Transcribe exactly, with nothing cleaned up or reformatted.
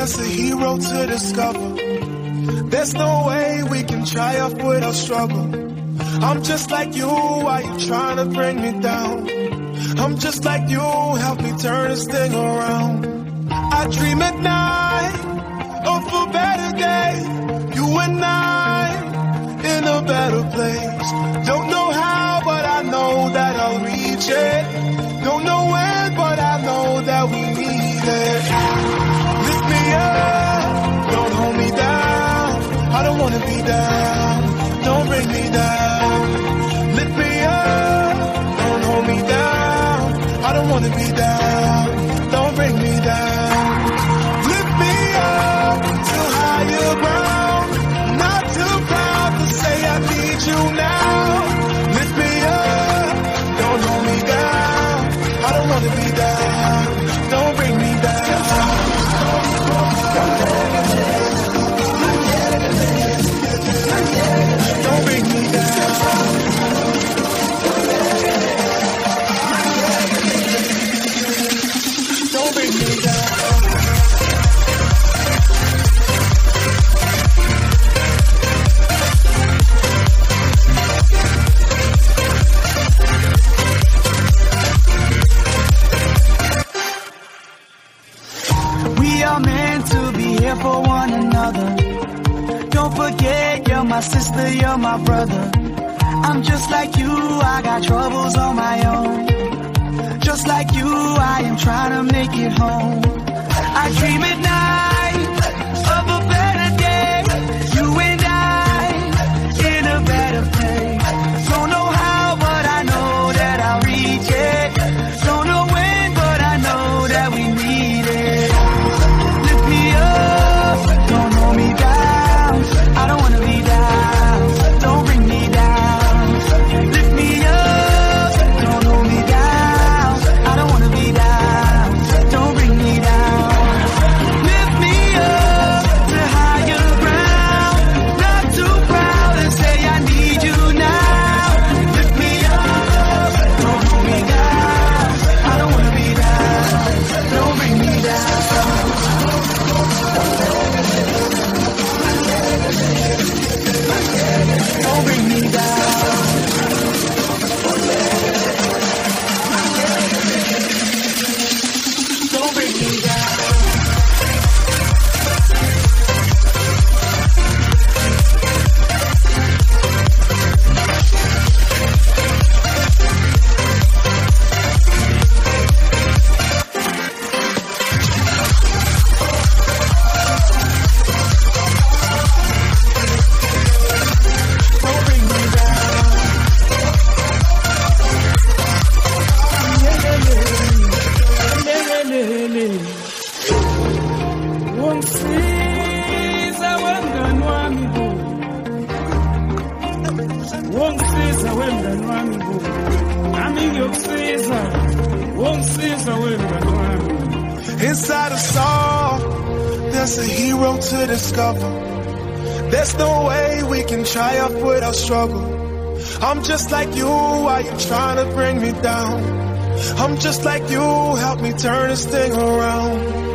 There's a hero to discover. There's no way we can triumph without struggle. I'm just like you, why you trying to bring me down? I'm just like you, help me turn this thing around. I dream at night of a better day. You and I in a better place. Don't know how, but I know that I'll reach it. Don't know when, but I know that we need it. Lift me up, don't hold me down. I don't wanna be down, don't bring me down. Lift me up, don't hold me down. I don't wanna be down, don't bring me down. Lift me up to higher ground. Not too proud to say I need you now. Lift me up, don't hold me down. I don't wanna be down, don't bring me down. Don't bring me down. Don't bring me down. We are meant to be here for one another. Don't forget, you're my sister, you're my brother. I'm just like you, I got troubles on my own. Just like you, I am trying to make it home. I dream at night of a better day. You and I in a better place. Don't know how, but I know that I'll reach it. Don't know when, but I know that we need it. Lift me up, don't hold me down. I don't wanna be down, don't bring me down. Lift me up, don't hold me down. I don't wanna be down, don't bring me down. Lift me up to higher ground. Not too proud to say I need you now. Lift me up, don't hold me down. I don't wanna be down, don't bring me down. Don't bring me down. Don't bring me down. Inside us all, there's a hero to discover. There's no way we can triumph without struggle. I'm just like you, why you trying to bring me down? I'm just like you, help me turn this thing around.